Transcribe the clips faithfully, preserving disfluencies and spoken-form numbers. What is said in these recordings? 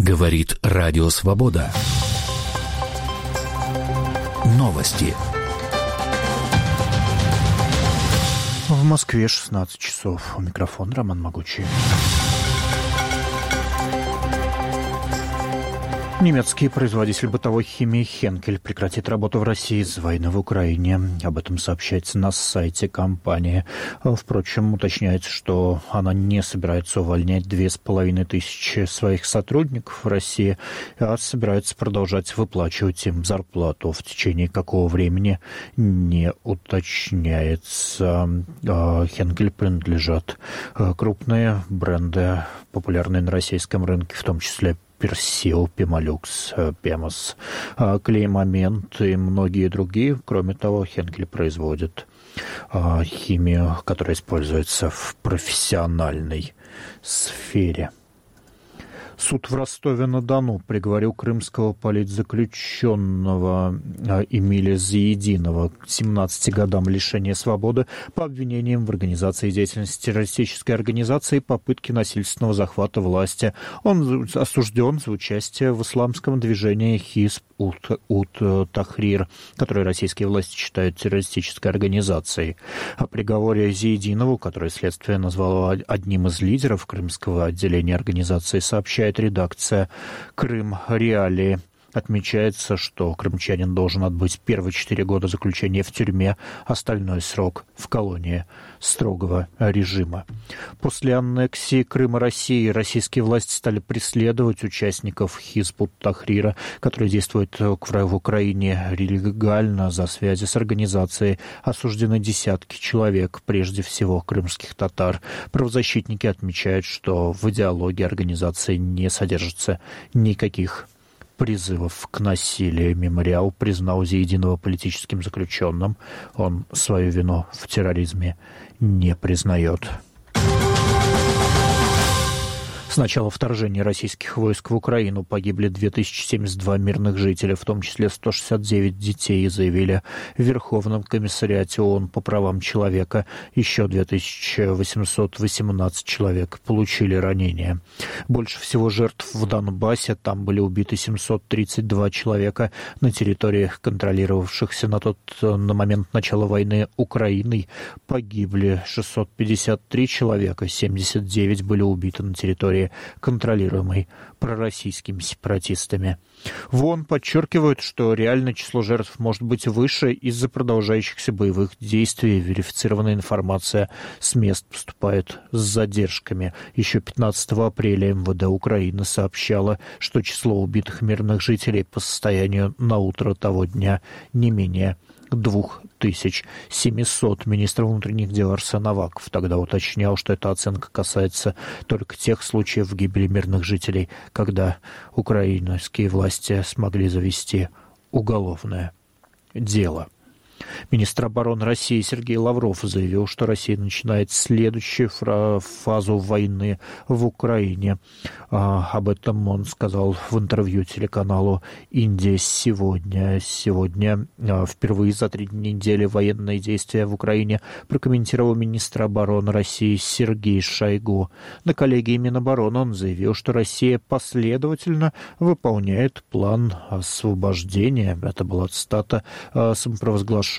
Говорит Радио Свобода. Новости. В Москве шестнадцать часов. У микрофона Роман Могучий. Немецкий производитель бытовой химии Henkel прекратит работу в России из-за войны в Украине. Об этом сообщается на сайте компании. Впрочем, уточняется, что она не собирается увольнять две с половиной тысячи своих сотрудников в России, а собирается продолжать выплачивать им зарплату. В течение какого времени не уточняется. Henkel принадлежат крупные бренды, популярные на российском рынке, в том числе Персил, Пемолюкс, Пемос, Клей-Момент и многие другие. Кроме того, Henkel производит химию, которая используется в профессиональной сфере. Суд в Ростове-на-Дону приговорил крымского политзаключенного Эмиля Заединова к семнадцати годам лишения свободы по обвинениям в организации деятельности террористической организации и попытке насильственного захвата власти. Он осужден за участие в исламском движении Хизб ут-Тахрир, которое российские власти считают террористической организацией. О приговоре Заединову, который следствие назвало одним из лидеров крымского отделения организации, сообщает редакция «Крым Реалии». Отмечается, что крымчанин должен отбыть первые четыре года заключения в тюрьме, остальной срок в колонии строгого режима. После аннексии Крыма России российские власти стали преследовать участников Хизб ут-Тахрира, которые действуют в Украине легально за связи с организацией. Осуждены десятки человек, прежде всего крымских татар. Правозащитники отмечают, что в идеологии организации не содержится никаких призывов к насилию. Мемориал признал Заединова политическим заключенным. Он свою вину в терроризме не признает. С начала вторжения российских войск в Украину погибли две тысячи семьдесят два мирных жителя, в том числе сто шестьдесят девять детей, заявили в Верховном комиссариате ООН по правам человека. Еще две тысячи восемьсот восемнадцать человек получили ранения. Больше всего жертв в Донбассе. Там были убиты семьсот тридцать два человека. На территориях, контролировавшихся на тот на момент начала войны Украиной, погибли шестьсот пятьдесят три человека. семьдесят девять были убиты на территории, контролируемой пророссийскими сепаратистами. В ООН подчеркивают, что реальное число жертв может быть выше из-за продолжающихся боевых действий. Верифицированная информация с мест поступает с задержками. Еще пятнадцатого апреля МВД Украины сообщало, что число убитых мирных жителей по состоянию на утро того дня не менее двух тысяч семисот. Министр внутренних дел Арсен Аваков тогда уточнял, что эта оценка касается только тех случаев гибели мирных жителей, когда украинские власти смогли завести уголовное дело. Министр обороны России Сергей Лавров заявил, что Россия начинает следующую фазу войны в Украине. А, об этом он сказал в интервью телеканалу «Индия сегодня». Сегодня а, впервые за три недели военные действия в Украине прокомментировал министр обороны России Сергей Шойгу. На коллегии Минобороны он заявил, что Россия последовательно выполняет план освобождения. Это была цитата а, самопровозглашенного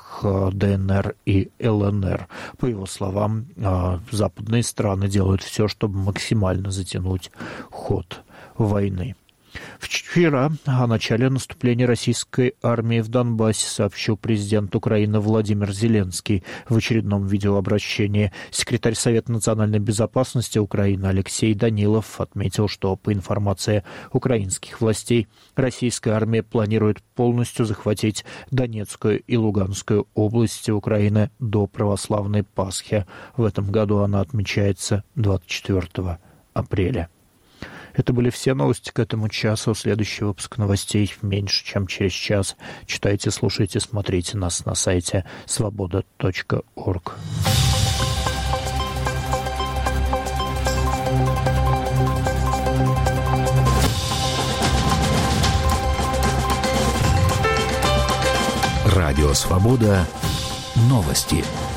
ДНР и ЛНР. По его словам, западные страны делают все, чтобы максимально затянуть ход войны. Вчера о начале наступления российской армии в Донбассе сообщил президент Украины Владимир Зеленский в очередном видеообращении. Секретарь Совета национальной безопасности Украины Алексей Данилов отметил, что, по информации украинских властей, российская армия планирует полностью захватить Донецкую и Луганскую области Украины до православной Пасхи. В этом году она отмечается двадцать четвёртого апреля. Это были все новости к этому часу. Следующий выпуск новостей меньше, чем через час. Читайте, слушайте, смотрите нас на сайте свобода точка орг. Радио «Свобода». Новости.